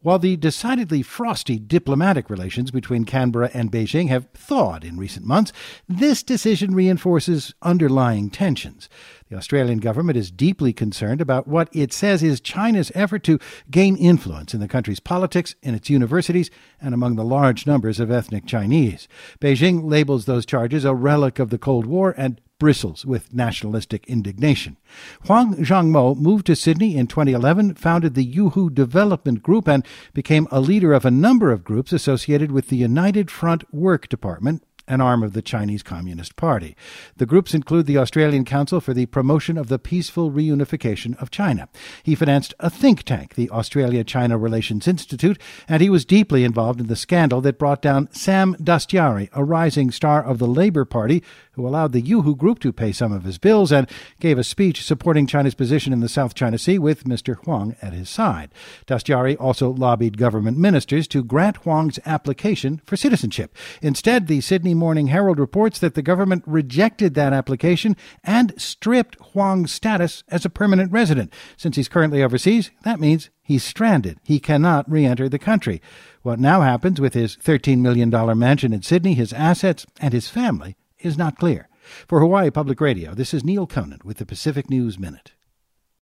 While the decidedly frosty diplomatic relations between Canberra and Beijing have thawed in recent months, this decision reinforces underlying tensions. The Australian government is deeply concerned about what it says is China's effort to gain influence in the country's politics, in its universities, and among the large numbers of ethnic Chinese. Beijing labels those charges a relic of the Cold War and bristles with nationalistic indignation. Huang Zhangmo moved to Sydney in 2011, founded the Youhu Development Group, and became a leader of a number of groups associated with the United Front Work Department, an arm of the Chinese Communist Party. The groups include the Australian Council for the Promotion of the Peaceful Reunification of China. He financed a think tank, the Australia-China Relations Institute, and he was deeply involved in the scandal that brought down Sam Dastyari, a rising star of the Labour Party, who allowed the Youhu Group to pay some of his bills and gave a speech supporting China's position in the South China Sea with Mr. Huang at his side. Dastyari also lobbied government ministers to grant Huang's application for citizenship. Instead, the Sydney Morning Herald reports that the government rejected that application and stripped Huang's status as a permanent resident. Since he's currently overseas, that means he's stranded. He cannot re-enter the country. What now happens with his $13 million mansion in Sydney, his assets, and his family is not clear. For Hawaii Public Radio, this is Neil Conan with the Pacific News Minute.